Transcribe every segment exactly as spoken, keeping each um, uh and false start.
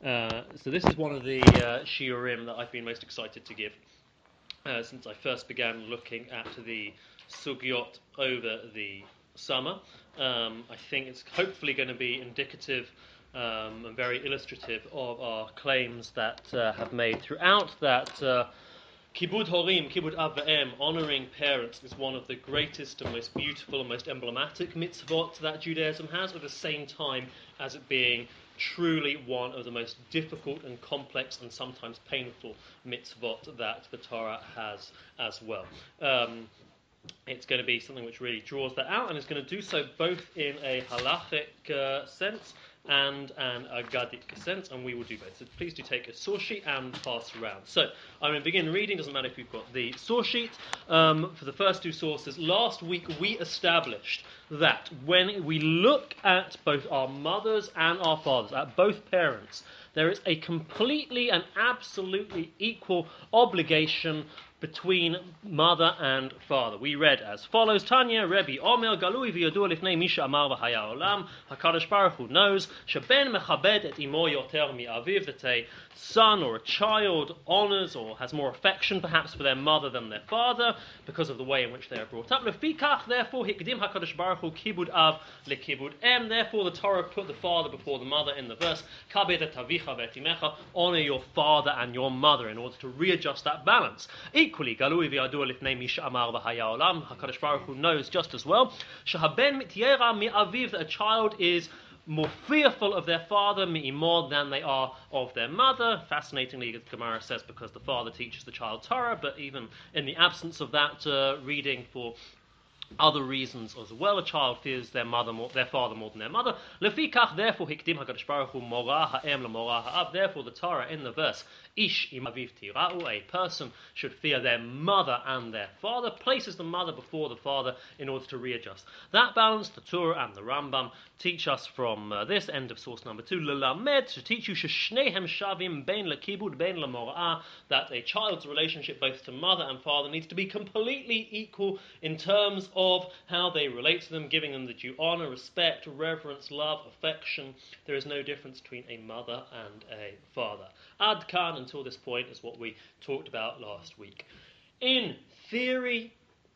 Uh, so this is one of the uh, shiurim that I've been most excited to give uh, since I first began looking at the sugyot over the summer. Um, I think it's hopefully going to be indicative um, and very illustrative of our claims that uh, have made throughout that uh, Kibud Horim, Kibud Av V'Em, honouring parents, is one of the greatest and most beautiful and most emblematic mitzvot that Judaism has, at the same time as it being truly one of the most difficult and complex and sometimes painful mitzvot that the Torah has as well. Um, it's going to be something which really draws that out, and it's going to do so both in a halachic uh, sense and an agadic sense, and we will do both. So please do take a source sheet and pass around. So I'm going to begin reading. Doesn't matter if you've got the source sheet. Um, for the first two sources, last week we established that when we look at both our mothers and our fathers, at both parents, there is a completely and absolutely equal obligation between mother and father. We read as follows: Tanya, Rebbe, Omer, Galui v'yadua lifnei misha amar v'haya olam. Hakadosh Baruch Hu knows sheben mechabed et imo yoter mi'aviv, that a son or a child honors or has more affection perhaps for their mother than their father because of the way in which they are brought up. Lefikach, therefore, hikdim Hakadosh Baruch Hu kibud av lekibud em. Therefore, the Torah put the father before the mother in the verse. Kabed et avicha v'et imecha. Honor your father and your mother in order to readjust that balance. Equally, Galui v'yadua lifnei misha amar v'haya olam. Hakadosh Baruch Hu knows just as well. Shahaben mityera mi'aviv, that a child is more fearful of their father mi'imod than they are of their mother. Fascinatingly, the Gemara says because the father teaches the child Torah, but even in the absence of that uh, reading for other reasons as well, a child fears their mother, more, their father more than their mother. Lefikach, therefore, hikdim Hakadosh Baruch Hu mora ha'em lemora ha'av. Therefore, the Torah in the verse, ish im aviv tira'u, a person should fear their mother and their father, places the mother before the father in order to readjust that balance. The Torah and the Rambam teach us from uh, this end of source number two, lelamed, to teach you sheshnehem shavim bein lekibud bein lemora'ah, that a child's relationship both to mother and father needs to be completely equal in terms of how they relate to them, giving them the due honor, respect, reverence, love, affection. There is no difference between a mother and a father. Ad kan, until this point, is what we talked about last week. In theory,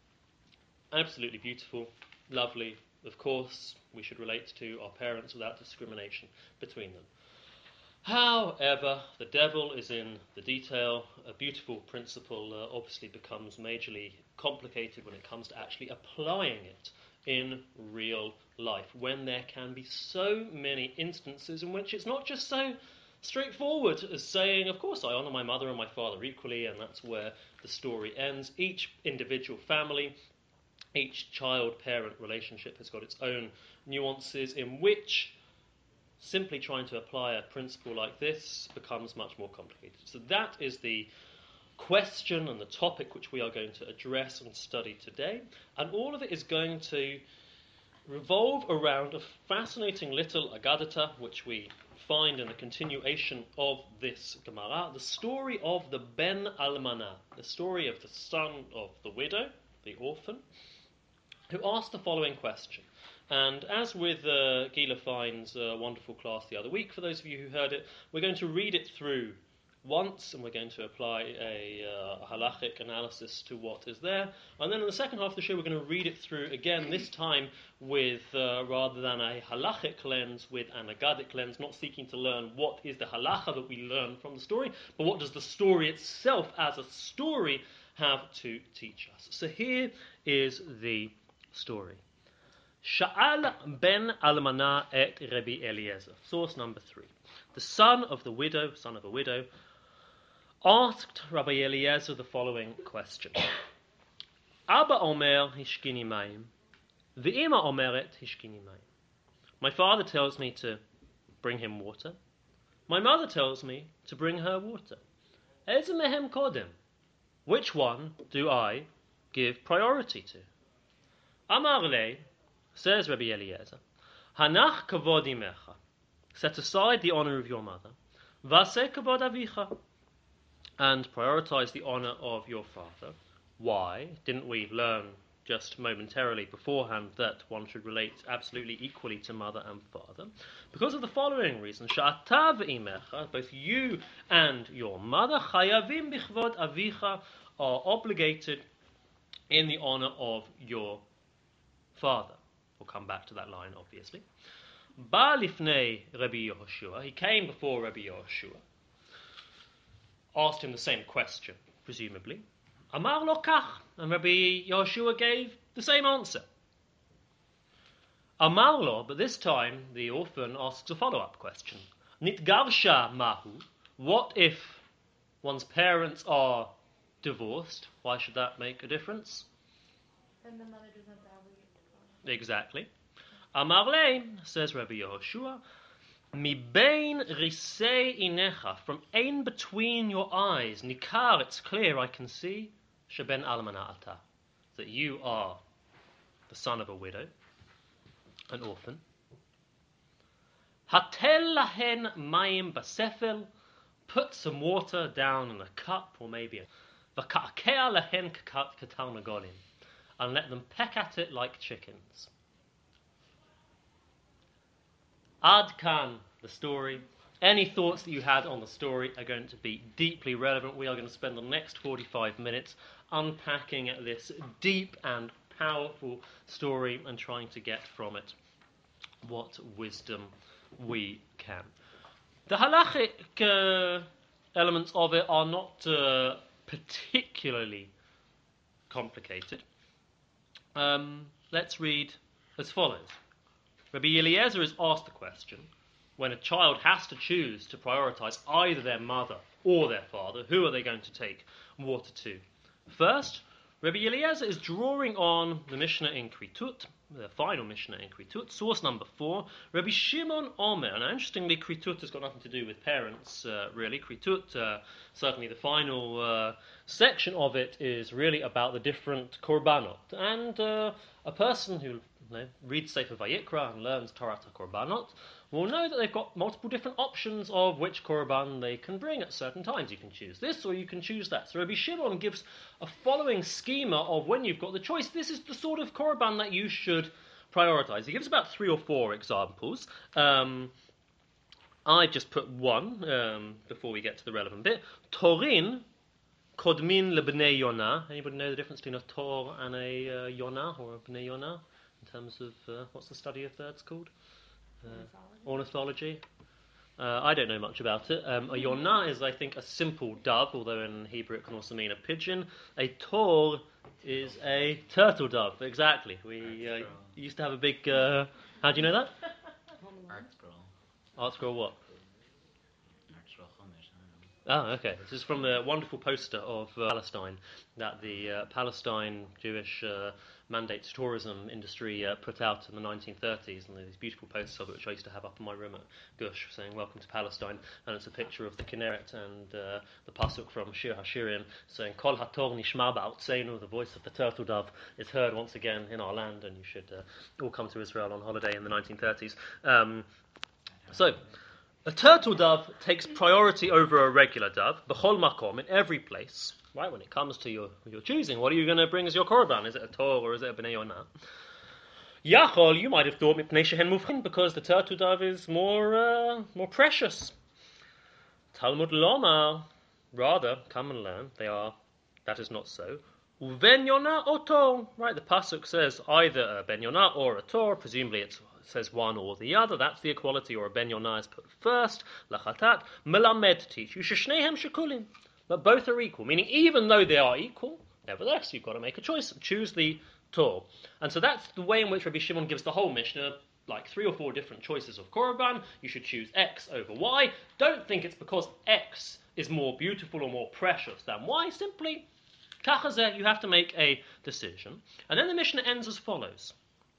absolutely beautiful, lovely. Of course, we should relate to our parents without discrimination between them. However, the devil is in the detail. A beautiful principle uh, obviously becomes majorly complicated when it comes to actually applying it in real life, when there can be so many instances in which it's not just so straightforward as saying, of course, I honour my mother and my father equally, and that's where the story ends. Each individual family, each child-parent relationship has got its own nuances in which simply trying to apply a principle like this becomes much more complicated. So that is the question and the topic which we are going to address and study today. And all of it is going to revolve around a fascinating little Agadata, which we find in the continuation of this Gemara, the story of the Ben Almana, the story of the son of the widow, the orphan, who asked the following question. And as with uh, Gila Fine's uh, wonderful class the other week, for those of you who heard it, we're going to read it through once, and we're going to apply a, uh, a halachic analysis to what is there. And then in the second half of the show, we're going to read it through again, this time with, uh, rather than a halachic lens, with an agadic lens, not seeking to learn what is the halacha that we learn from the story, but what does the story itself as a story have to teach us. So here is the story. Sha'al ben Almana et Rabbi Eliezer. Source number three. The son of the widow, son of a widow, asked Rabbi Eliezer the following question. Abba omer hishkini mayim, ve'ima omeret hishkini mayim. My father tells me to bring him water. My mother tells me to bring her water. Eze mehem kodem. Which one do I give priority to? Amar le, says Rabbi Eliezer, Hanach kavod imecha, set aside the honor of your mother, vase kavod avicha, and prioritize the honor of your father. Why? Didn't we learn just momentarily beforehand that one should relate absolutely equally to mother and father, because of the following reason: She'ata ve'imecha, both you and your mother, chayavim bichvod avicha, are obligated in the honor of your father. We'll come back to that line, obviously. Ba lifnei Rabbi Yehoshua, he came before Rabbi Yehoshua, asked him the same question, presumably. Amar lo kach, and Rabbi Yehoshua gave the same answer. Amar lo, but this time the orphan asks a follow-up question. Nitgarsha mahu, what if one's parents are divorced? Why should that make a difference? Then the mother doesn't have to obligate. Exactly. Amar le, says Rabbi Yehoshua, mi bein risei inecha, from ein between your eyes, nikar, it's clear, I can see, sheben almana ata, that you are the son of a widow, an orphan. Hatel lahen mayim basefel, put some water down in a cup, or maybe a v'ka'kea lahen katarnagolim, and let them peck at it like chickens. Ad kan, the story. Any thoughts that you had on the story are going to be deeply relevant. We are going to spend the next forty-five minutes unpacking this deep and powerful story and trying to get from it what wisdom we can. The halachic uh, elements of it are not uh, particularly complicated. Um, let's read as follows. Rabbi Eliezer is asked the question, when a child has to choose to prioritize either their mother or their father, who are they going to take water to? First, Rabbi Eliezer is drawing on the Mishnah in Kritut, the final Mishnah in Kritut, source number four, Rabbi Shimon Omer. Now, interestingly, Kritut has got nothing to do with parents, uh, really. Kritut, uh, certainly the final uh, section of it, is really about the different korbanot. And uh, a person who you know, reads Sefer Vayikra and learns Torah Korbanot will know that they've got multiple different options of which korban they can bring at certain times. You can choose this or you can choose that. So Rabbi Shimon gives a following schema of when you've got the choice. This is the sort of korban that you should prioritize. He gives about three or four examples. Um, I just put one um, before we get to the relevant bit. Torin kodmin lebnei Yonah. Anybody know the difference between a tor and a uh, Yonah or a bnei Yonah in terms of uh, what's the study of birds called? Uh, ornithology. Uh, I don't know much about it. Um, a yonah is, I think, a simple dove, although in Hebrew it can also mean a pigeon. A tor is a turtle dove. Exactly. We uh, used to have a big. Uh, how do you know that? Art scroll. Art scroll what? Art scroll Chumash, I don't know. Oh, okay. This is from the wonderful poster of uh, Palestine that the uh, Palestine Jewish uh, mandate tourism industry uh, put out in the nineteen thirties, and these beautiful posters of it, which I used to have up in my room at Gush, saying "Welcome to Palestine," and it's a picture of the Kinneret and uh, the pasuk from Shir HaShirim saying "Kol hator nishma ba'artzeinu," the voice of the turtle dove is heard once again in our land, and you should uh, all come to Israel on holiday in the nineteen thirties. Um, so. A turtle dove takes priority over a regular dove, b'chol makom, in every place. Right, when it comes to your, your choosing, what are you going to bring as your korban? Is it a tor or is it a bnei Yonah? Yachol, you might have thought mipnei shehen mufchin, because the turtle dove is more uh, more precious. Talmud lomar, rather, come and learn, they are, that is not so. Uven Yonah or tor, right, the pasuk says either a ben Yonah or a tor, presumably it's says one or the other, that's the equality, or a ben Yonah is put first, lachatat, melamed to teach you, sheshnehem shekulim, but both are equal, meaning even though they are equal, nevertheless you've got to make a choice, choose the tor. And so that's the way in which Rabbi Shimon gives the whole Mishnah, like three or four different choices of korban. You should choose X over Y. Don't think it's because X is more beautiful or more precious than Y, simply, kachazeh, you have to make a decision. And then the Mishnah ends as follows.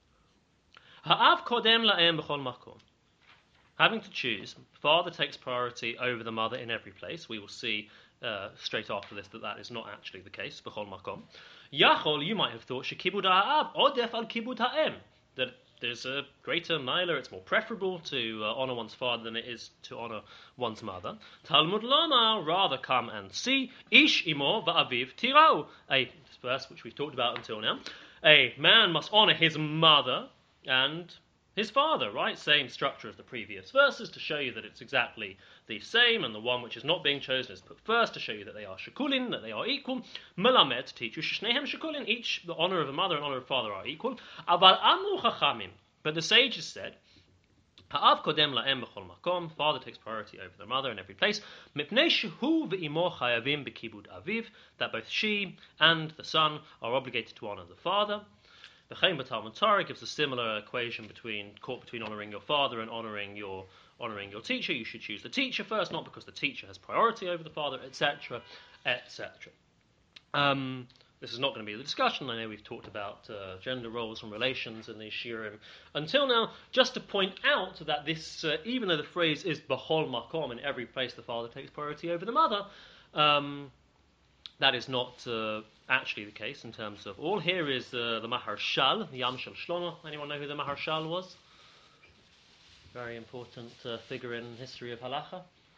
Ha'av kodem la'em b'chol makom. Having to choose, father takes priority over the mother in every place. We will see uh, straight after this that that is not actually the case, b'chol makom. Yachol, you might have thought, shekibud ha'av odef al kibud ha'em, that there's a greater milah, it's more preferable to uh, honor one's father than it is to honor one's mother. Talmud lama, rather come and see, ish imo va'aviv tirau, a verse which we've talked about until now. a man must honor his mother and his father, right? Same structure as the previous verses to show you that it's exactly the same, and the one which is not being chosen is put first to show you that they are shakulin, that they are equal. Melamed, to teach you, shnehem shakulin, each the honor of a mother and honor of a father are equal. Aval amru chachamim, but the sages said, ha'av kodem la'em b'chol makom, father takes priority over the mother in every place. Mipnei shehu ve'imo chayavim b'kibud aviv, that both she and the son are obligated to honor the father. The Chaim Talmud Torah gives a similar equation between caught between honouring your father and honouring your honouring your teacher. You should choose the teacher first, not because the teacher has priority over the father, et cetera, et cetera. Um, this is not going to be the discussion. I know we've talked about uh, gender roles and relations in the shiurim until now. Just to point out that this, uh, even though the phrase is b'chol makom, in every place the father takes priority over the mother, um, that is not uh, actually the case in terms of all. Here is uh, the Maharshal, the Yam Shel Shlomo. Anyone know who the Maharshal was? Very important uh, figure in history of halacha.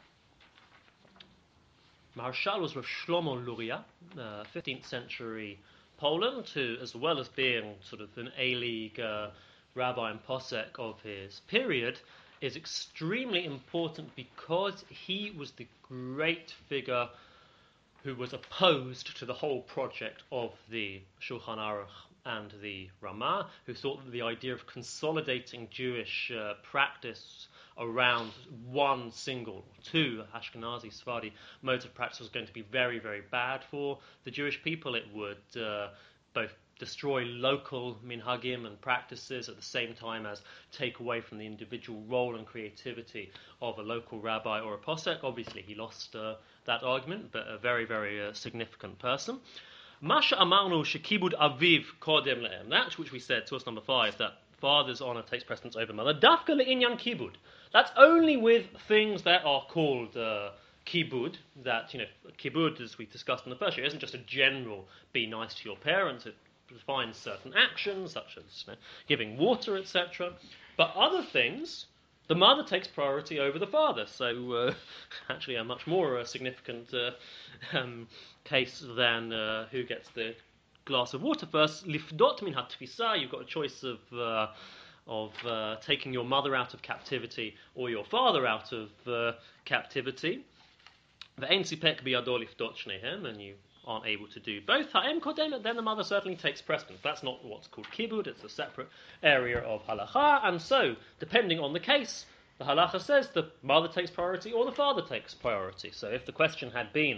Maharshal was Rav Shlomo Luria, uh, fifteenth century Poland, who, as well as being sort of an A-League uh, rabbi and posek of his period, is extremely important because he was the great figure who was opposed to the whole project of the Shulchan Aruch and the Ramah, who thought that the idea of consolidating Jewish uh, practice around one single, two Ashkenazi, Sephardi modes of practice was going to be very, very bad for the Jewish people. It would uh, both destroy local minhagim and practices at the same time as take away from the individual role and creativity of a local rabbi or a posek. Obviously, he lost uh, that argument, but a very, very uh, significant person. Masha amarnu shekibud aviv kodem lehem. That which we said, source number five, that father's honor takes precedence over mother. Dafka le'inyan kibud. That's only with things that are called uh, kibud. That, you know, kibud, as we discussed in the first year, isn't just a general be nice to your parents. It defines certain actions, such as, you know, giving water, et cetera. But other things, the mother takes priority over the father. So, uh, actually, a much more uh, significant uh, um, case than uh, who gets the glass of water first. Lifdot min hatfisa. You've got a choice of uh, of uh, taking your mother out of captivity or your father out of uh, captivity. Ve'en sipek biyado lifdot shnehem, and you aren't able to do both. Ha'em kodem, then the mother certainly takes precedence. That's not what's called kibud. It's a separate area of halacha, and so depending on the case, the halacha says the mother takes priority or the father takes priority. So if the question had been,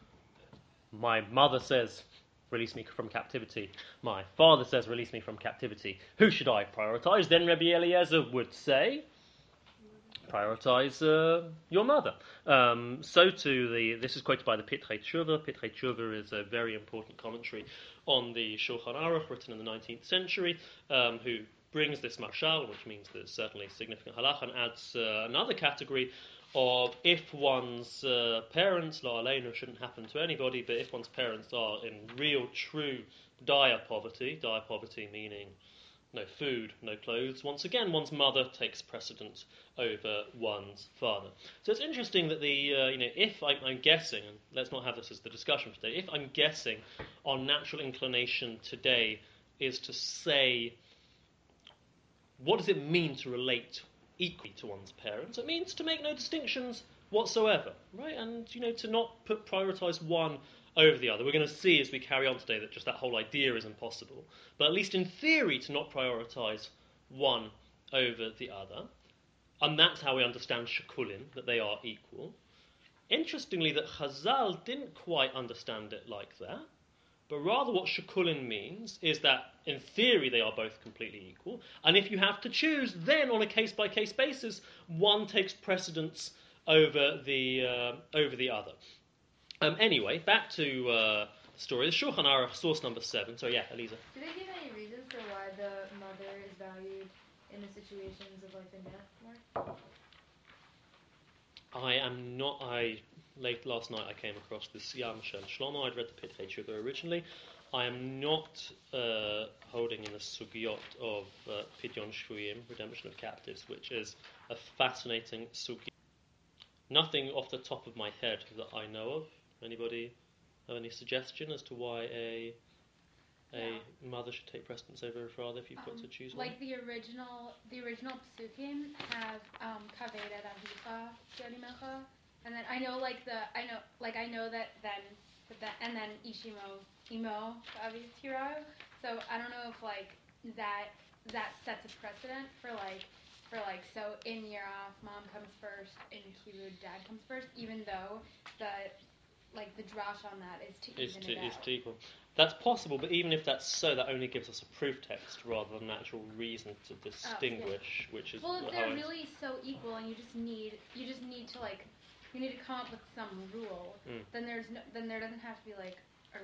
my mother says, release me from captivity, my father says, release me from captivity, who should I prioritize? Then Rabbi Eliezer would say, prioritize uh, your mother. Um, so too, the this is quoted by the Pitrei Tshuva. Pitrei Tshuva is a very important commentary on the Shulchan Aruch, written in the nineteenth century, um, who brings this mashal, which means there's certainly significant halacha, and adds uh, another category of if one's uh, parents, la aleinu, shouldn't happen to anybody, but if one's parents are in real, true, dire poverty, dire poverty meaning no food, no clothes, once again one's mother takes precedence over one's father. So it's interesting that the, uh, you know, if I, I'm guessing, and let's not have this as the discussion for today, if I'm guessing our natural inclination today is to say, what does it mean to relate equally to one's parents? It means to make no distinctions whatsoever, right? And, you know, to not put prioritize one over the other. We're going to see as we carry on today that just that whole idea is impossible. But at least in theory, to not prioritize one over the other. And that's how we understand shakulin, that they are equal. Interestingly, that Chazal didn't quite understand it like that. But rather what shakulin means is that in theory they are both completely equal. And if you have to choose, then on a case-by-case basis, one takes precedence over the uh, over the other. Um, anyway, back to uh, the story. The Shulchan Aruch, source number seven. So yeah, Elisa. Do they give any reasons for why the mother is valued in the situations of life and death more? I am not. I late last night I came across this Yam Shel Shlomo. I'd read the Pitrei Tshuva originally. I am not uh, holding in the sugyot of uh, Pidyon Shvuyim, redemption of captives, which is a fascinating sugyot. Nothing off the top of my head that I know of. Anybody have any suggestion as to why a a mother should take precedence over her father if you've got Um, to choose one? like the original, the original psukim have um, kaved et avicha yodimecha, and then I know like the I know like I know that then but that and then ishimo imo aviv tirayu. So I don't know if like that that sets a precedent for like for like so in Yeraf mom comes first, in Kibud dad comes first, even though the like the drash on that is to Is even to, it is out. to equal. That's possible, but even if that's so, that only gives us a proof text rather than an actual reason to distinguish, which is Well, if how they're I- really so equal, and you just need you just need to like you need to come up with some rule, Mm. then there's no, then there doesn't have to be like a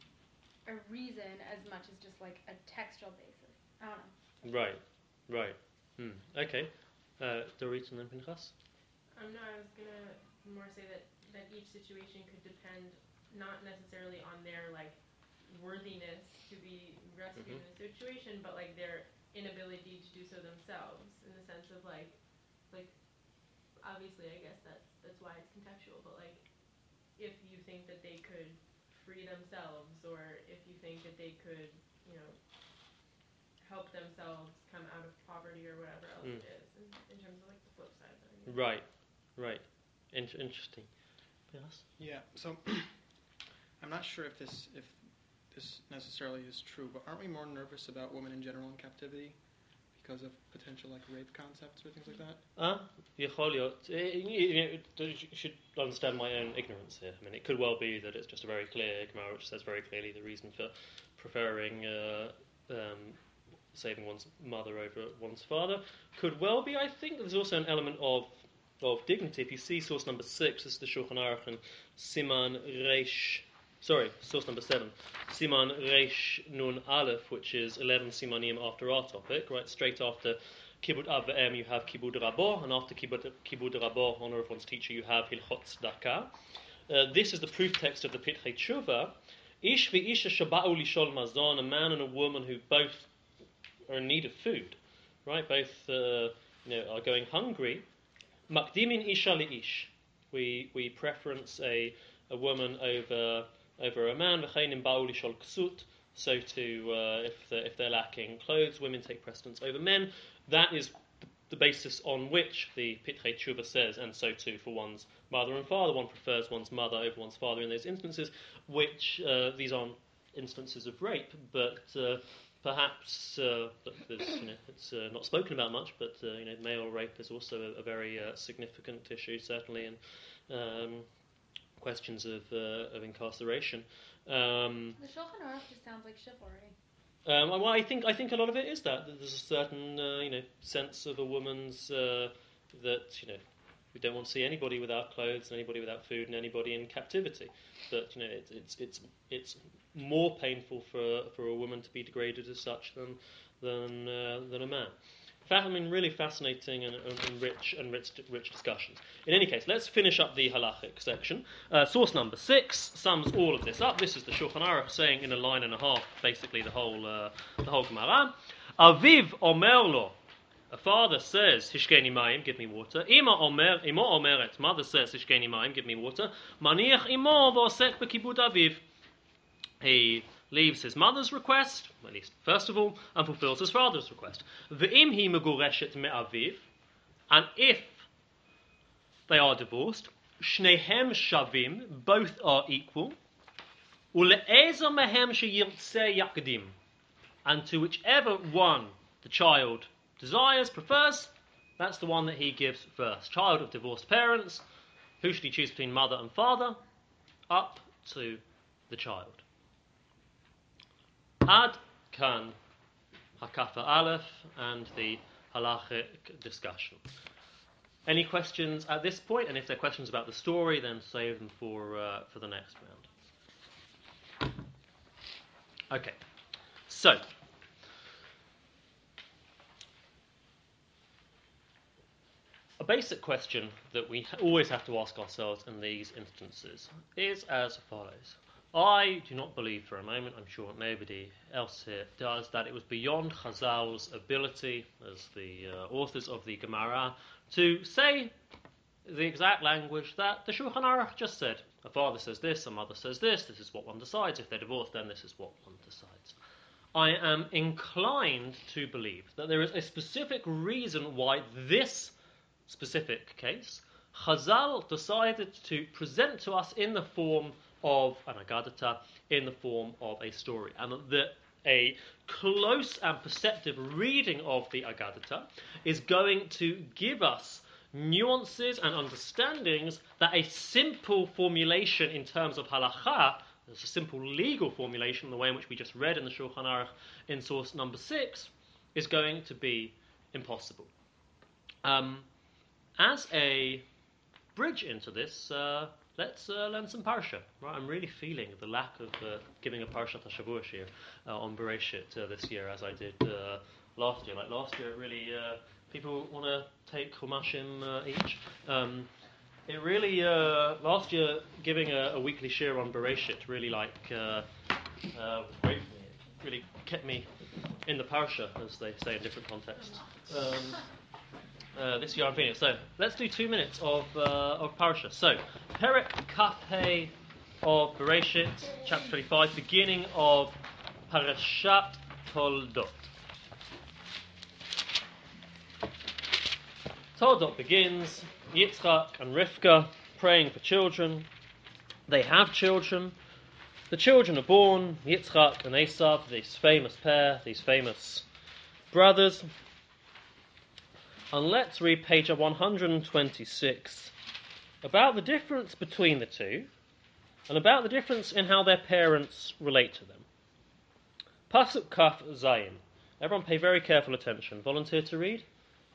a reason as much as just like a textual basis. I don't know. Right, right. Hmm. Okay. Uh, Dorit and then Pinchas? Um, no, I was gonna more say that, that each situation could depend not necessarily on their like worthiness to be rescued Mhm. in a situation, but like their inability to do so themselves, in the sense of like like obviously I guess that's that's why it's contextual, but like if you think that they could free themselves, or if you think that they could, you know, help themselves come out of poverty or whatever else Mm. it is, in, in terms of like the flip side of the argument. Right, right. In- interesting. Yes? Yeah, so I'm not sure if this if this necessarily is true, but aren't we more nervous about women in general in captivity because of potential like rape concepts or things like that? Ah, יכול להיות. Eh, You you- you should understand my own ignorance here. I mean, it could well be that it's just a very clear Gemara which says very clearly the reason for preferring uh, um, saving one's mother over one's father. Could well be, I think. There's also an element of of dignity. If you see source number six, this is the Shulchan Aruch and Siman Reish. Sorry, source number seven, Siman Reish Nun Aleph, which is eleven Simanim after our topic, right? Straight after Kibud Av V'Em, you have Kibud Rabbo, and after Kibud, Kibud Rabbo, honor of one's teacher, you have Hilchot Tzedakah. Uh, this is the proof text of the Pitchei Tshuva. Ish v'isha shaba'u lishol mazon, a man and a woman who both are in need of food, right? Both uh, you know, are going hungry. Makdimin isha li'ish. We we preference a a woman over over a man. V'cheinim ba'u lishol ksut. So to uh, if they're, if they're lacking clothes, women take precedence over men. That is the, the basis on which the Pitchei Tshuva says, and so too for one's mother and father. One prefers one's mother over one's father in those instances. Which uh, these aren't instances of rape, but uh, perhaps uh, you know, it's uh, not spoken about much. But uh, you know, male rape is also a, a very uh, significant issue, certainly in um, questions of uh, of incarceration. Um, The Shulchan Aruch just sounds like chivalry. Um, well, I think I think a lot of it is that there's a certain uh, you know sense of a woman's uh, that you know we don't want to see anybody without clothes, and anybody without food, and anybody in captivity. But you know it, it's it's it's more painful for for a woman to be degraded as such than than uh, than a man. I mean, really fascinating and, and, and rich and rich, rich discussions. In any case, let's finish up the halachic section. Uh, source number six sums all of this up. This is the Shulchan Aruch saying in a line and a half, basically the whole uh, the whole Gemara. Aviv omer lo, a father says, Hishkeni mayim, give me water. Ima omer, imo omeret, mother says, Hishkeni mayim, give me water. Maniach imo v'osek b'kibud aviv. He leaves his mother's request, at least first of all, and fulfills his father's request. V'im hi megureshet me'aviv, and if they are divorced, shnehem shavim, both are equal. Ule'ezer mehem sheyirtzeh yakdim, and to whichever one the child desires, prefers, that's the one that he gives first. Child of divorced parents, who should he choose between mother and father? Up to the child. Ad kan Hakafa Aleph and the halachic discussion. Any questions at this point? And if there are questions about the story, then save them for uh, for the next round. Okay, so a basic question that we always have to ask ourselves in these instances is as follows. I do not believe for a moment, I'm sure nobody else here does, that it was beyond Chazal's ability, as the uh, authors of the Gemara, to say the exact language that the Shulchan Aruch just said. A father says this, a mother says this, this is what one decides. If they're divorced, then this is what one decides. I am inclined to believe that there is a specific reason why this specific case, Chazal decided to present to us in the form of an Agadata, in the form of a story. And that a close and perceptive reading of the Agadata is going to give us nuances and understandings that a simple formulation in terms of halacha, there's a simple legal formulation, the way in which we just read in the Shulchan Aruch in source number six, is going to be impossible. Um, as a bridge into this, uh, let's uh, learn some Parsha. Right, I'm really feeling the lack of uh, giving a Parshat HaShavua shir uh, on Bereshit uh, this year, as I did uh, last year. Like last year, it really uh, people want to take Chumashim uh, each. Um, it really uh, last year giving a, a weekly shir on Bereshit really like uh, uh, was great for me. It really kept me in the Parsha, as they say in different contexts. Um, Uh, this year I'm feeling it. So let's do two minutes of uh, of Parsha. So Perek Kaf Hey of Bereshit, chapter twenty-five, beginning of Parashat Toldot. Toldot begins. Yitzchak and Rivka praying for children. They have children. The children are born. Yitzchak and Esav, these famous pair, these famous brothers. And let's read page one hundred twenty-six about the difference between the two and about the difference in how their parents relate to them. Pasuk Kaf Zayin. Everyone pay very careful attention. Volunteer to read?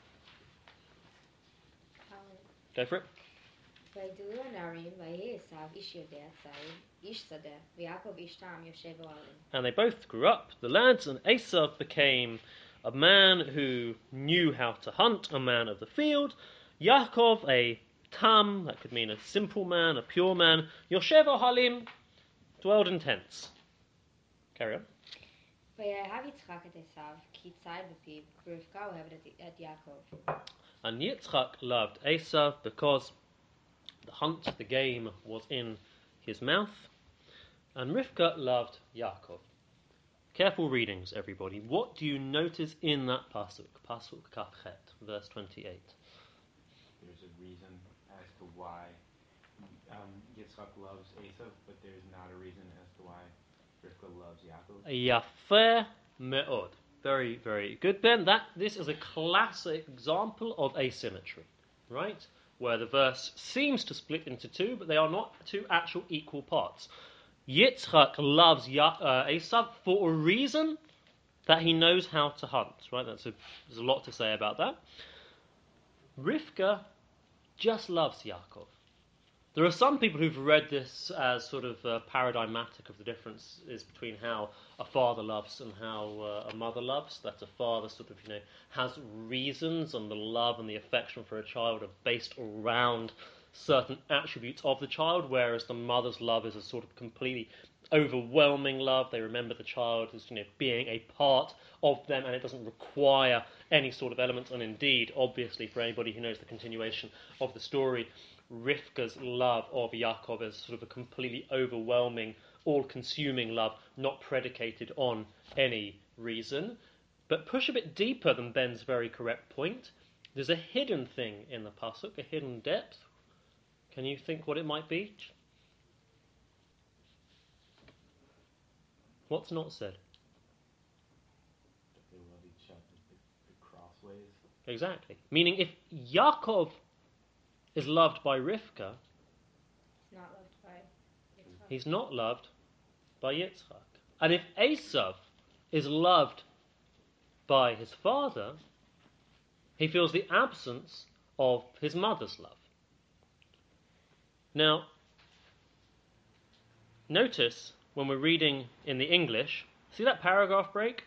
Go for it. ויגדלו הנערים, ויהי עשיו איש יודע צעיר, איש שדה, ויעקב איש טעם יושב אוהלים. And they both grew up, the lads, and Esav became a man who knew how to hunt, a man of the field. Yaakov, a tam, that could mean a simple man, a pure man. Yoshev Ohalim, dwelled in tents. Carry on. ויאהב יצחק את עשיו, כי ציד בפיו, ורבקה אוהבת את יעקב. And Yitzchak loved Esav because the hunt, the game, was in his mouth. And Rivka loved Yaakov. Careful readings, everybody. What do you notice in that pasuk? Pasuk Kafchet, verse twenty-eight. There's a reason as to why um, Yitzchak loves Esav, but there's not a reason as to why Rivka loves Yaakov. Yafeh me'od. Very, very good, Ben. That this is a classic example of asymmetry, right? Where the verse seems to split into two, but they are not two actual equal parts. Yitzchak loves ya- uh, Esav for a reason that he knows how to hunt, right? That's a, there's a lot to say about that. Rivka just loves Yaakov. There are some people who've read this as sort of uh, paradigmatic of the differences between how a father loves and how uh, a mother loves. That a father sort of, you know, has reasons, and the love and the affection for a child are based around certain attributes of the child, whereas the mother's love is a sort of completely overwhelming love. They remember the child as, you know, being a part of them, and it doesn't require any sort of element. And indeed, obviously, for anybody who knows the continuation of the story, Rivka's love of Yaakov is sort of a completely overwhelming, all-consuming love, not predicated on any reason. But push a bit deeper than Ben's very correct point. There's a hidden thing in the pasuk, a hidden depth. Can you think what it might be? What's not said? That they love each other the, the crossways. Exactly. Meaning if Yaakov is loved by Rivka, He's not loved by Yitzchak. he's not loved by Yitzchak. And if Esav is loved by his father, he feels the absence of his mother's love. Now, notice when we're reading in the English, see that paragraph break?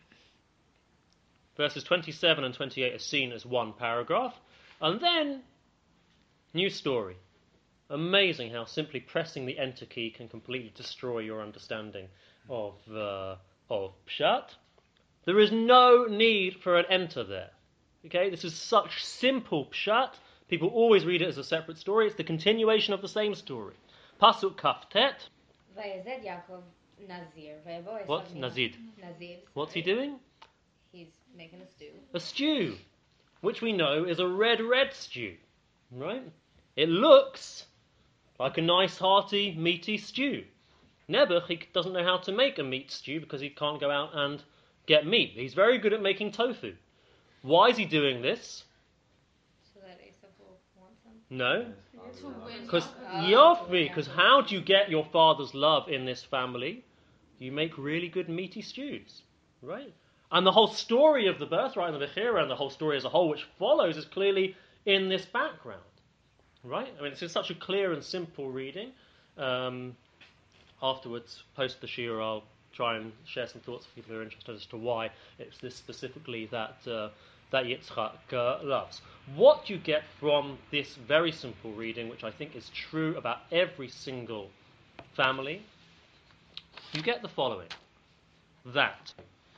Verses twenty-seven and twenty-eight are seen as one paragraph, and then new story. Amazing how simply pressing the enter key can completely destroy your understanding of uh, of Pshat. There is no need for an enter there. Okay, this is such simple Pshat. People always read it as a separate story. It's the continuation of the same story. Pasuk Kaftet. ויזד יעקב Nazir. Vayavo What's Esav Nazid? Nazir. What's he sorry. doing? He's making a stew. A stew, which we know is a red, red stew, right? It looks like a nice, hearty, meaty stew. Nebuch, he doesn't know how to make a meat stew because he can't go out and get meat. He's very good at making tofu. Why is he doing this? So that Esav will want some. No. To win. Because Oh, Yofi, because how do you get your father's love in this family? You make really good meaty stews, right? And the whole story of the birthright and the Bechira and the whole story as a whole, which follows, is clearly in this background, right? I mean, it's such a clear and simple reading. Um, afterwards, post the Shir, I'll try and share some thoughts for people who are interested as to why it's this specifically that uh, that Yitzchak uh, loves. What you get from this very simple reading, which I think is true about every single family, you get the following. That.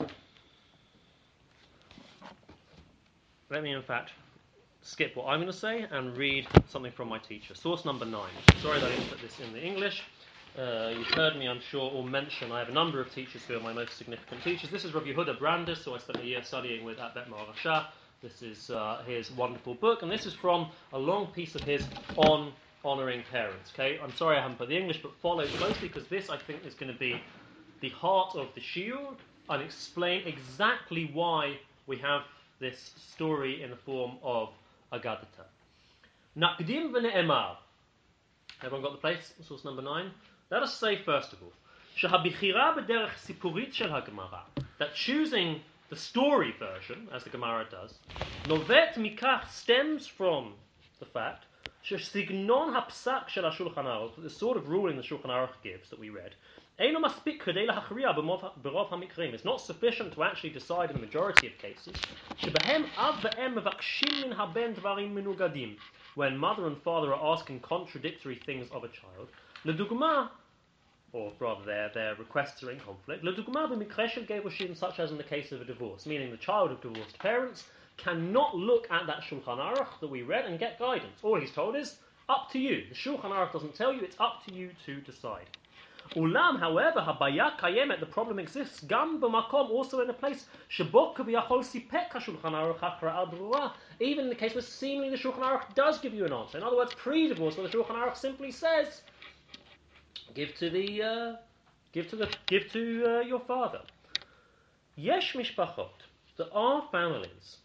Let me, in fact, skip what I'm going to say and read something from my teacher. Source number nine. Sorry that I didn't put this in the English. Uh, you've heard me, I'm sure, or mention I have a number of teachers who are my most significant teachers. This is Rabbi Yehuda Brandes, who I spent a year studying with at Bet Maharashah. This is uh, his wonderful book, and this is from a long piece of his on honouring parents. Okay, I'm sorry I haven't put the English, but follow closely because this, I think, is going to be the heart of the shiur and explain exactly why we have this story in the form of Agadata. Nakdim v'ne'emar. Everyone got the place? Source number nine. Let us say first of all, שהבחירה בדרך סיפורית של הגמרא, that choosing the story version, as the Gemara does, נובעת מכך, stems from the fact שסגנון הפסק של השולחן ערוך, the sort of ruling the Shulchan Aruch gives that we read, אינו מספיק כדי להכריע ברוב המקרים. It's not sufficient to actually decide in the majority of cases, שבהם אב ואם מבקשים מן הבן דברים מנוגדים, when mother and father are asking contradictory things of a child. לדוגמה, or rather their, their requests are in conflict, לדוגמה במקרה של גירושים, such as in the case of a divorce, meaning the child of divorced parents cannot look at that Shulchan Aruch that we read and get guidance. All he's told is, up to you. The Shulchan Aruch doesn't tell you, it's up to you to decide. Ulam, however, habaya kayemet, the problem exists, gam b'makom, also in a place, shebo k'v'yachol sipek ha-Shulchan Aruch ha'kra'ah brura, even in the case where seemingly the Shulchan Aruch does give you an answer. In other words, pre-divorce, where the Shulchan Aruch simply says, give to the, uh, give to the, give to uh, your father. Yesh mishpachot, there are families,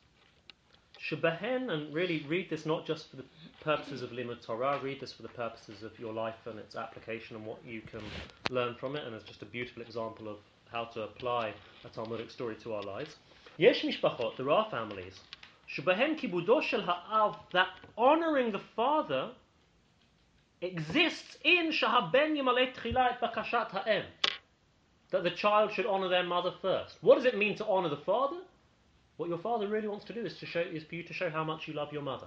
shebahen, and really read this not just for the purposes of Limud Torah, read this for the purposes of your life and its application and what you can learn from it, and it's just a beautiful example of how to apply a Talmudic story to our lives. Yesh mishpachot, there are families, shebahen kibudo shel ha'av, that honouring the father exists in shahaben yimaleh tchila et bakashat ha'em, that the child should honour their mother first. What does it mean to honour the father? What your father really wants to do is to show is for you to show how much you love your mother.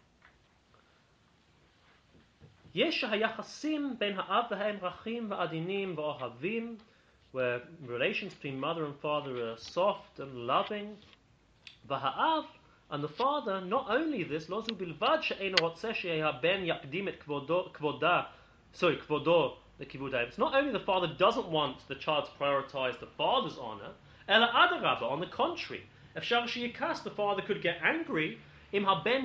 Yesh hayachasim ben ha'av v'ha'em rachim v'adinim v'ohavim, where relations between mother and father are soft and loving. V'ha'av, and the father, not only this, lo zu bilvad she'eino rotzeh she'ha ben yakdim et kvoda, sorry, kvodo lekivudai. It's not only the father doesn't want the child to prioritise the father's honour, ela adarabba, on the contrary. If the father could get angry, if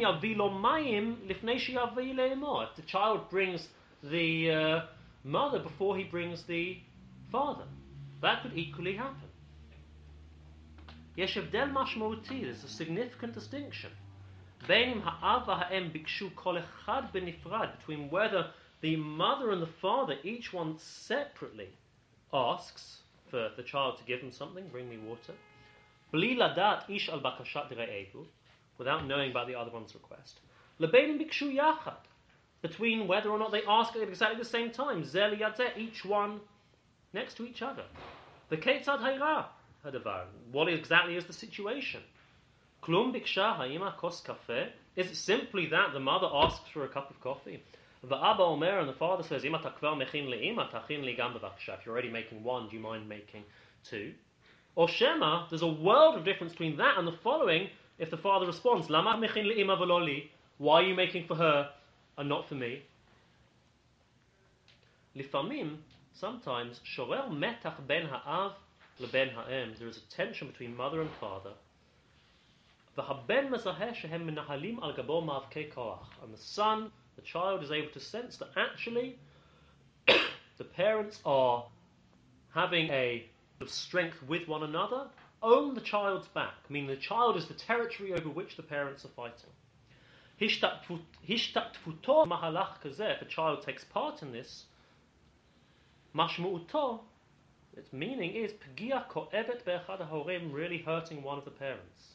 the child brings the uh, mother before he brings the father, that could equally happen. There's a significant distinction between whether the mother and the father, each one separately, asks for the child to give them something, bring me water, without knowing about the other one's request. Between whether or not they ask at exactly the same time, each one next to each other. What exactly is the situation? Is it simply that the mother asks for a cup of coffee? And the father says, if you're already making one, do you mind making two? Or Shema, there's a world of difference between that and the following. If the father responds, why are you making for her and not for me? Lifamim, sometimes shorer metach ben ha'av leben ha'em. There is a tension between mother and father. V'haben mezaheh shehem menahalim al gabo ma'avkei koach. And the son, the child, is able to sense that actually the parents are having a strength with one another on the child's back, meaning the child is the territory over which the parents are fighting. Hishtatfuto mahalach kazeh, if a child takes part in this, mashmu'uto, its meaning is pgia ko'evet be'echad ha'horim, really hurting one of the parents.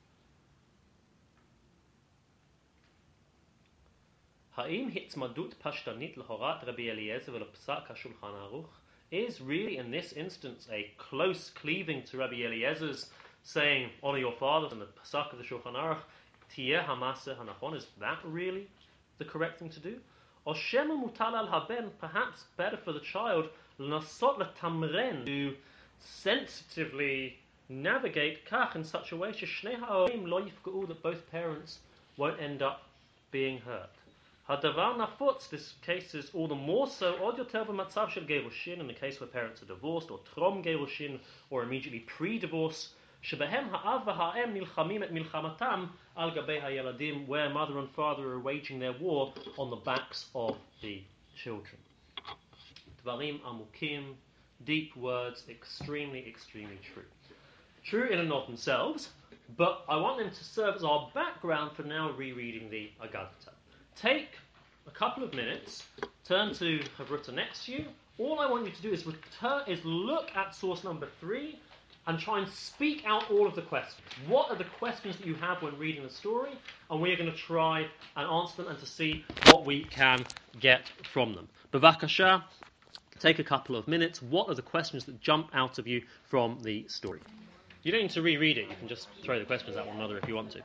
Ha'im hitzmadut pashtanit l'horat Rabbi Eliezer v'lepsak ha'shulchan aruch, is really in this instance a close cleaving to Rabbi Eliezer's saying, honor your fathers, and the Pasuk of the Shulchan Aruch, Tiyeh hamaseh hanachon, is that really the correct thing to do? Or shema mutal al haben, perhaps better for the child, l'nasot l'tamren, to sensitively navigate kach in such a way, sheshnei ha'orim lo yifga'u, that both parents won't end up being hurt. Hadavar nafutz, this case is all the more so, od yoter b'matzav shel gerushin, in the case where parents are divorced, or trom gerushin, or immediately pre-divorce, shebehem ha'av v'ha'em nilchamim et milchamatam al gabei ha'yeladim, where mother and father are waging their war on the backs of the children. Dvarim amukim, deep words, extremely, extremely true. True in and of themselves, but I want them to serve as our background for now rereading the Agadah. Take a couple of minutes, turn to Havruta next to you. All I want you to do is return, is look at source number three and try and speak out all of the questions. What are the questions that you have when reading the story? And we're going to try and answer them and to see what we can get from them. Bavakasha, take a couple of minutes. What are the questions that jump out of you from the story? You don't need to reread it. You can just throw the questions at one another if you want to.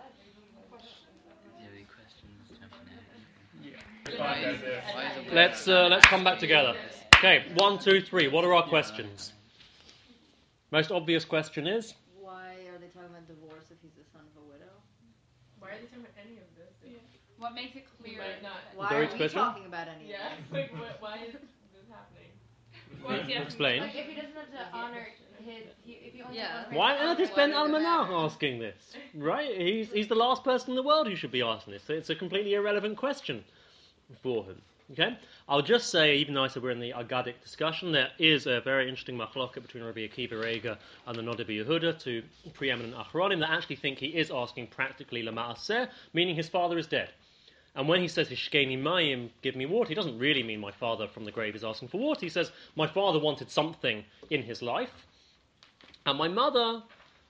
Let's uh, let's come back together. Okay, one, two, three. What are our questions? Most obvious question is, why are they talking about divorce if he's the son of a widow? Why are they talking about any of this? Yeah. What makes it clear? Might not. Why Very are we special? talking about any Yeah, of this? like what, why is this happening? Why is he explain. Like if he doesn't have to honor his, he, if he only Yeah. has one Why on parent earth is to Ben honor the Almanach marriage. asking this? Right? He's he's the last person in the world who should be asking this. So it's a completely irrelevant question for him. Okay? I'll just say, even though I said we're in the Agadic discussion, there is a very interesting machloket between Rabbi Akiva Reiga and the Noda Yehuda, two preeminent Achronim, that actually think he is asking practically Lama'aseh, meaning his father is dead. And when he says Hishkeni Mayim, give me water, he doesn't really mean my father from the grave is asking for water. He says, my father wanted something in his life, and my mother,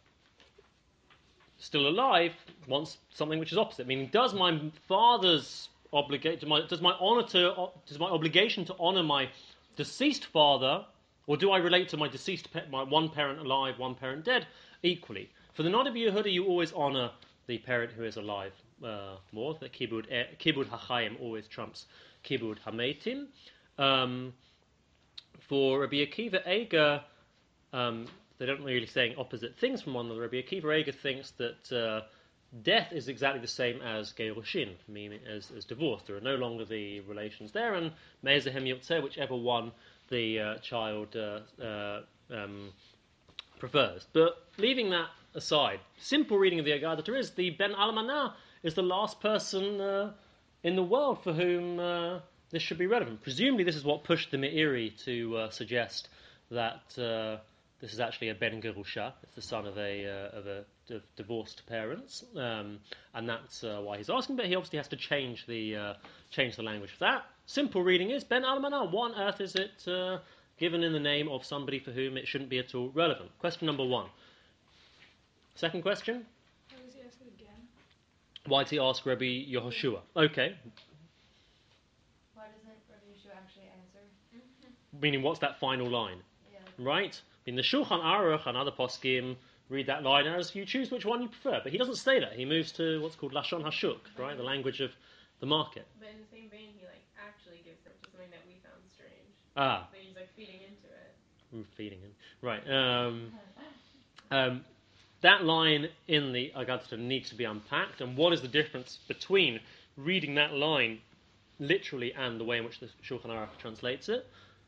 still alive, wants something which is opposite. Meaning, does my father's obligate my, does my honor to does my obligation to honor my deceased father, or do I relate to my deceased my one parent alive, one parent dead equally? For the Noda Yehuda, you always honor the parent who is alive uh, more. The kibud kibud hachayim always trumps kibud hametim. Um, for Rabbi Akiva Eiger, um, they don't really saying opposite things from one another. Rabbi Akiva Eiger thinks that uh, death is exactly the same as gerushin, meaning as, as divorce. There are no longer the relations there, and me'ezehem yotzeh, whichever one the uh, child uh, uh, um, prefers. But leaving that aside, simple reading of the Agadah is the Ben Almanah is the last person uh, in the world for whom uh, this should be relevant. Presumably, this is what pushed the Meiri to uh, suggest that uh, this is actually a Ben Gerusha. It's the son of a uh, of a of divorced parents, um, and that's uh, why he's asking. But he obviously has to change the uh, change the language for that. Simple reading is Ben Almanah. What on earth is it uh, given in the name of somebody for whom it shouldn't be at all relevant? Question number one. Second question. Why does he ask it again? Why did he ask Rabbi Yehoshua? Okay. Why doesn't Rabbi Yeshua actually answer? Meaning, what's that final line? Yeah. Right? In the Shulchan Aruch and other poskim read that line as you choose which one you prefer. But he doesn't say that. He moves to what's called Lashon Hashuk, right? The language of the market. But in the same vein, he like actually gives them to something that we found strange. Ah. But he's like feeding into it. Ooh, feeding in. Right. Um, um, that line in the Agadah needs to be unpacked. And what is the difference between reading that line literally and the way in which the Shulchan Aruch translates it?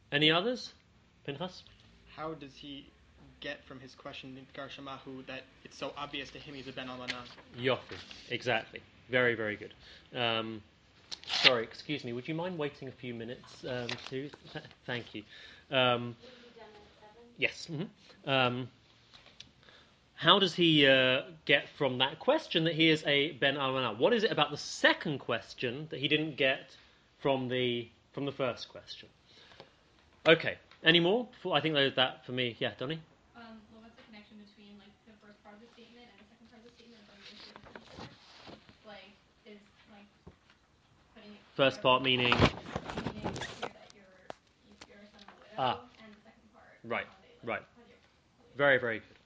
Any others? Pinchas? How does he get from his question in Garshamahu that it's so obvious to him he's a ben almanah? Yofi. Exactly. Very, very good. Um, sorry, excuse me. Would you mind waiting a few minutes, um, too? Th- thank you. Um, yes. Mm-hmm. Um, how does he uh, get from that question that he is a ben almanah? What is it about the second question that he didn't get from the from the first question? Okay. Any more? For, I think that, that for me. Yeah, Donnie? Um, well, what's the connection between like the first part of the statement and the second part of the statement? Like, what's the difference there? Like, is like putting it First part meaning. meaning here that you're you're a son of a widow, Ah. and the second part. Right. How they, like, Right. How do you, how do you Very, very good.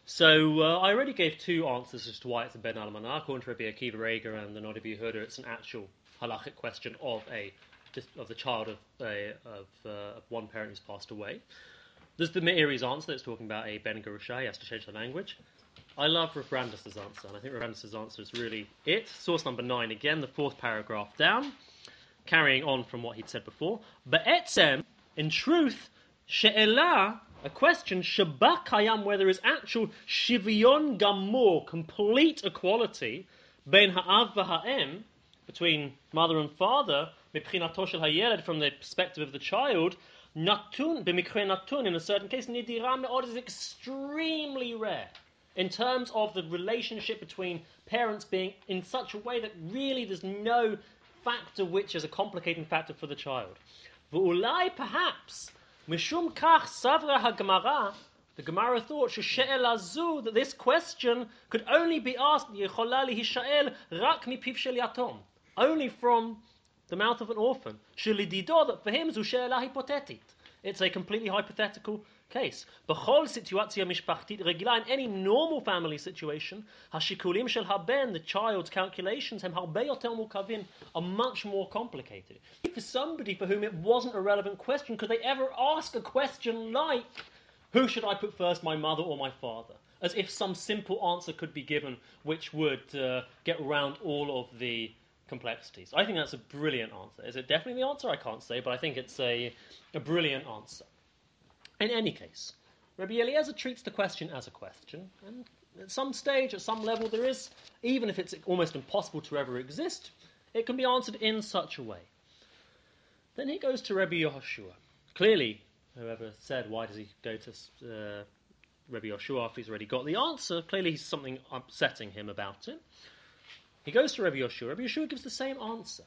So uh, I already gave two answers as to why it's a ben almanah. According to Rabbi Akiva Reger and the Noda B'Yehuda, it's an actual halachic question of a of the child of a, of, uh, of one parent who's passed away. There's the Meiri's answer that's talking about a ben gerusha. He has to change the language. I love Rav Brandis' answer, and I think Rav Brandis' answer is really it. Source number nine again, the fourth paragraph down, carrying on from what he'd said before. Be'etzem, in truth, she'elah, a question, sheba kayam, where there is actual shivyon gamor, complete equality, ben ha'av v'ha'em, between mother and father, mipchinato shel hayeled, from the perspective of the child, natun, b'mikre natun, in a certain case, nidira me'od, is extremely rare, in terms of the relationship between parents being in such a way that really there's no factor which is a complicating factor for the child. V'ulai, perhaps, mishum kach savra ha-gemara, the Gemara thought she'elah zu, that this question could only be asked yechola lihishael rak mipiv shel yatom, only from the mouth of an orphan. Shelidido, that for him zu she'elah hypothetic. It's a completely hypothetical case. B'chol situatzia mishpachtit regila, in any normal family situation, hashikulim shel haben, the child's calculations, hem harbe yoter mukavin, are much more complicated. For somebody for whom it wasn't a relevant question, could they ever ask a question like, who should I put first, my mother or my father? As if some simple answer could be given which would uh, get around all of the complexities. I think that's a brilliant answer. Is it definitely the answer? I can't say, but I think it's a, a brilliant answer. In any case, Rabbi Eliezer treats the question as a question, and at some stage, at some level, there is, even if it's almost impossible to ever exist, it can be answered in such a way. Then he goes to Rabbi Yehoshua. Clearly, whoever said, why does he go to uh, Rabbi Yehoshua after he's already got the answer, clearly he's something upsetting him about it. He goes to Rabbi Yehoshua. Rabbi Yehoshua gives the same answer.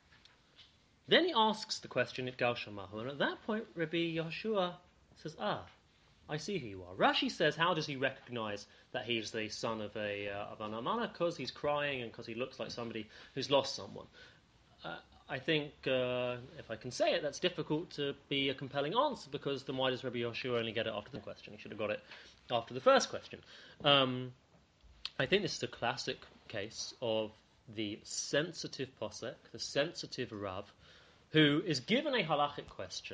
Then he asks the question at Gal Shamahu, and at that point, Rabbi Yehoshua says, ah, I see who you are. Rashi says, how does he recognize that he's the son of a uh, of an almanah? Because he's crying and because he looks like somebody who's lost someone. Uh, I think, uh, if I can say it, that's difficult to be a compelling answer, because then why does Rabbi Yehoshua only get it after the question? He should have got it after the first question. Um, I think this is a classic case of the sensitive posek, the sensitive Rav, who is given a halachic question,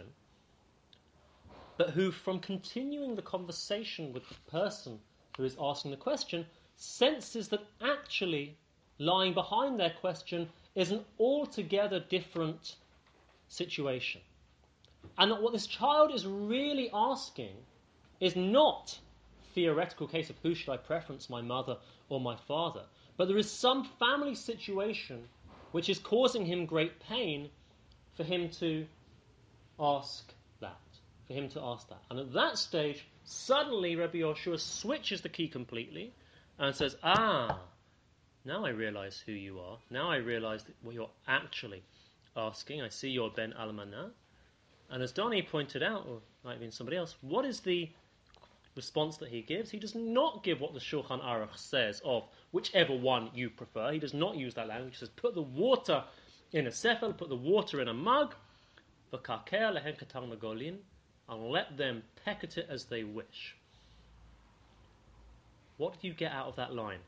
but who, from continuing the conversation with the person who is asking the question, senses that actually lying behind their question is an altogether different situation. And that what this child is really asking is not a theoretical case of who should I preference, my mother or my father, but there is some family situation which is causing him great pain for him to ask that. For him to ask that. And at that stage, suddenly Rabbi Yehoshua switches the key completely and says, ah, now I realize who you are. Now I realize what you're actually asking. I see you're ben almanah. And as Donnie pointed out, or might have been somebody else, what is the response that he gives? He does not give what the Shulchan Aruch says of whichever one you prefer. He does not use that language. He says, put the water in a sefer, put the water in a mug, v'kaker lehen katar megolin, and let them peck at it as they wish. What do you get out of that line?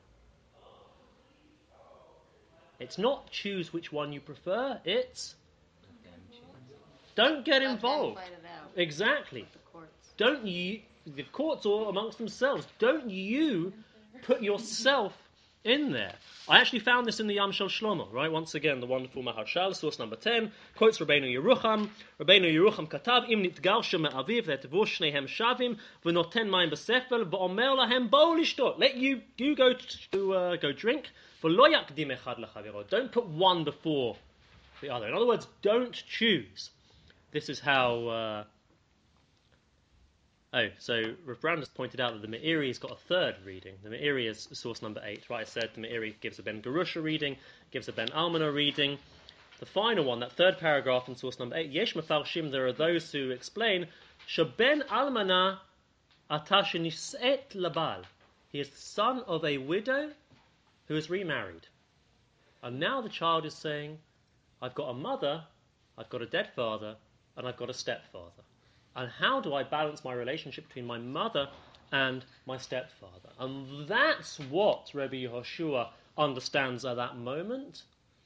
It's not choose which one you prefer, it's don't get Let involved. them fight it out. Exactly. The courts. Don't you, the courts or amongst themselves, don't you put yourself in there. I actually found this in the Yam Shel Shlomo, right? Once again, the wonderful Maharshal, source number ten, quotes Rabbeinu Yerucham. Rabbeinu Yerucham katav, im nitgarsha me'aviv ve'tevu shnehem shavim v'noten mayim b'sefel v'omer lahem bo lishtot. Let you you go to uh, go drink. V'lo yakdim echad l'chaviro. Don't put one before the other. In other words, don't choose. This is how. Uh, Oh, so Rav Brandes pointed out that the Me'iri's got a third reading. The Me'iri is source number eight, right? I said the Me'iri gives a Ben Gerusha reading, gives a Ben Almanah reading. The final one, that third paragraph in source number eight, Yesh Mefarshim, there are those who explain, Sheben Almanah Atash Nis'et Labal. He is the son of a widow who is remarried. And now the child is saying, I've got a mother, I've got a dead father, and I've got a stepfather. And how do I balance my relationship between my mother and my stepfather? And that's what Rabbi Yehoshua understands at that moment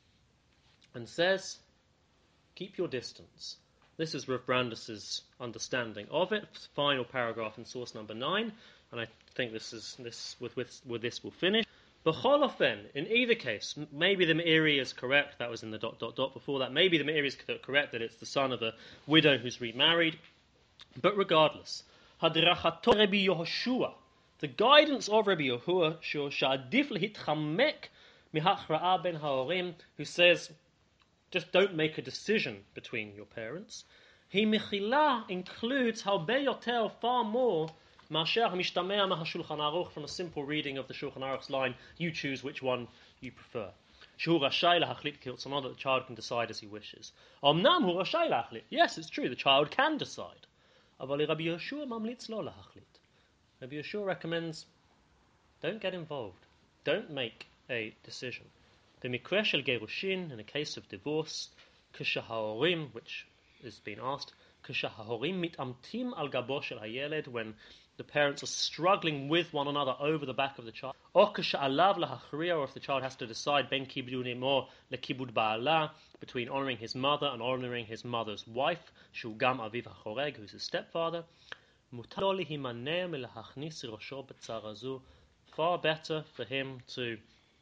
and says, keep your distance. This is Rav Brandes' understanding of it. Final paragraph in source number nine, and I think this is this with with, with this will finish. B'cholofen, in either case, maybe the Me'iri is correct. That was in the dot dot dot before that. Maybe the Me'iri is correct that it's the son of a widow who's remarried. But regardless, Hadrachato Rabbi Yehoshua, the guidance of Rabbi Yehoshua, Sha'adif lehitchamek mihachra'a ben ha'orim, who says, just don't make a decision between your parents. He mechila includes halbe yoter, far more, masher hamishtamea mahashulchan aruch, from a simple reading of the Shulchan Aruch's line, you choose which one you prefer. Shehu rashay lahachlit kirtzono, that the child can decide as he wishes. Omnam hu rashay lahachlit. Yes, it's true, the child can decide. Rabbi Yehoshua mamlitz lo lahachlit. Rabbi Yehoshua recommends, don't get involved. Don't make a decision. The mikra shel gerushin, in a case of divorce, kshahaorim, which is being asked, kshahaorim mitamtim al gabo shel hayeled, when the parents are struggling with one another over the back of the child, or ksha'alav lahachriya, or if the child has to decide ben kibud imo lekibud ba'ala, between honouring his mother and honouring his mother's wife, shu gam aviv hachoreg, who's his stepfather, mutar lo lihimaneh milahachnis rosho b'tzara zu, far better for him to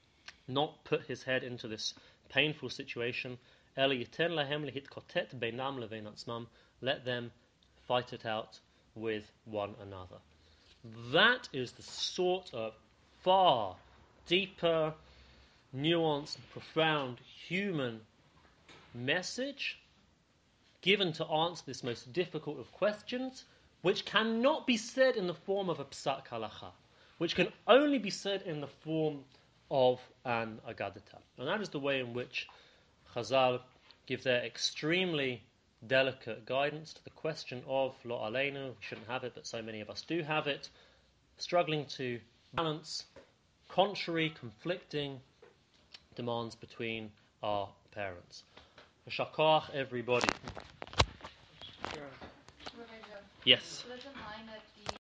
not put his head into this painful situation. Ela yiten lahem lehitkotet beinam levein atzmam, let them fight it out with one another. That is the sort of far deeper, nuanced, profound human message given to answer this most difficult of questions, which cannot be said in the form of a psak halacha, which can only be said in the form of an agadata. And that is the way in which Chazal give their extremely delicate guidance to the question of lo aleinu, we shouldn't have it, but so many of us do have it, struggling to balance contrary, conflicting demands between our parents. Shakach, everybody. Yes. The